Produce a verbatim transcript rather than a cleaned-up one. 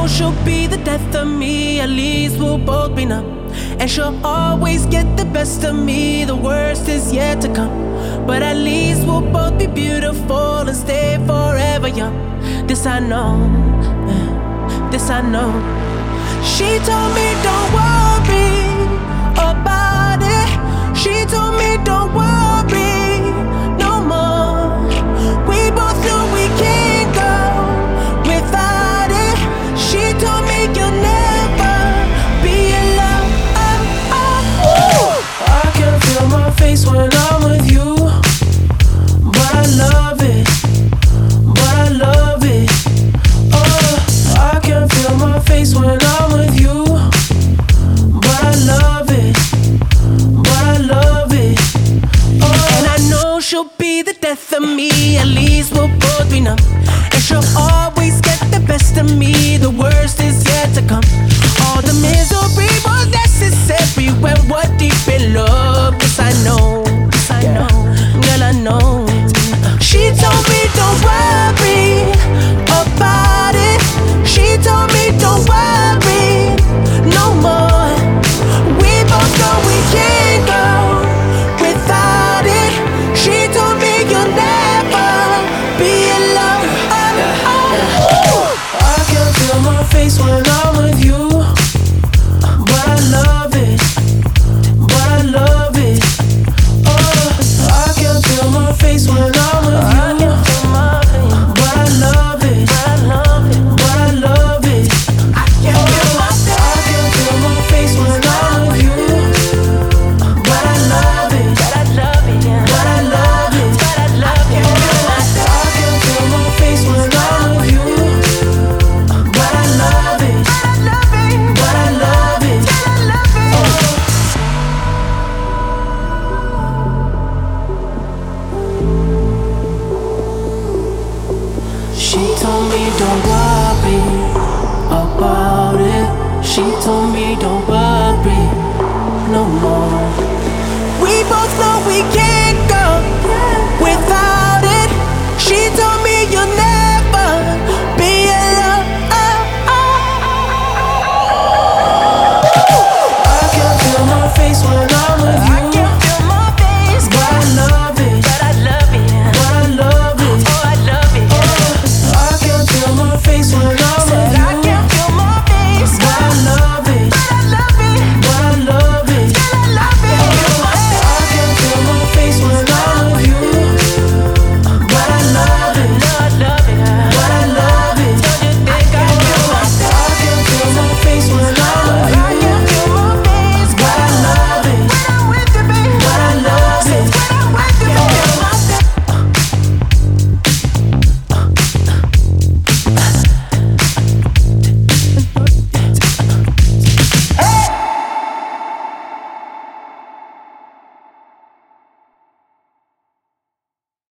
she'll be the death of me, at least we'll both be numb. And she'll always get the best of me, the worst is yet to come. But at least we'll both be beautiful and stay forever young. This I know, this I know. She told me don't worry about it. She told me don't worry no more. We both know we can't go without it. She told me you'll never be alone. Oh, oh, oh. I can feel my face when I'm with you, but I love it, but I love it. Oh, I can feel my face when I'm with you, but I love it, but I love it. Oh, and I know she'll be the death of me, at least we'll both be numb. And she'll